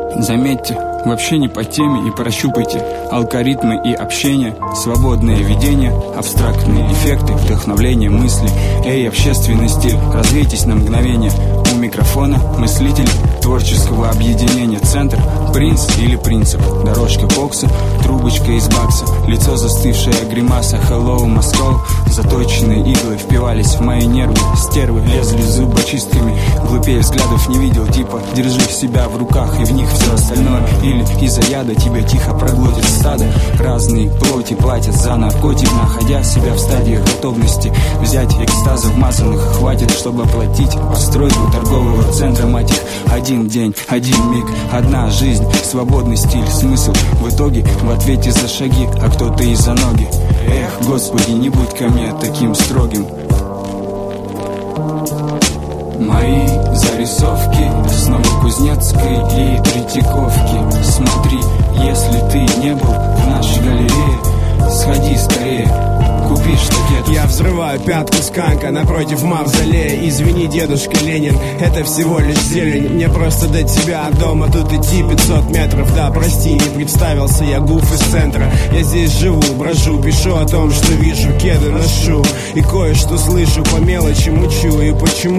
Заметьте, вообще не по теме, и прощупайте алгоритмы и общение, свободное видение, абстрактные эффекты, вдохновление мысли. Эй, общественный стиль, развейтесь на мгновение. У микрофона мыслитель творческого объединения. Центр, принц или принцип, дорожка бокса, трубочка из бакса, лицо застывшая гримаса. Hello, Москва. Заточенные иглы впивались в мои нервы, стервы лезли зубочистками. Глупее взглядов не видел, типа держи себя в руках и в них все остальное. Или из-за яда тебя тихо проглотит стадо. Разные плоти платят за наркотик, находя себя в стадии готовности взять экстаза вмазанных. Хватит, чтобы оплатить постройку торгового центра, мать их. Один день, один миг, одна жизнь, свободный стиль, смысл в итоге в ответе за шаги, а кто-то и за ноги. Эх, Господи, не будь ко мне таким строгим. Мои зарисовки снова Кузнецкой и Третьяковки. Смотри, если ты не был в нашей галерее, сходи скорее, купи штакет. Я взрываю пятку сканка напротив мавзолея. Извини, дедушка Ленин, это всего лишь зелень. Мне просто до тебя от дома тут идти 500 метров. Да, прости, не представился, я гуф из центра. Я здесь живу, брожу, пишу о том, что вижу, кеды ношу. И кое-что слышу, по мелочи мучу. И почему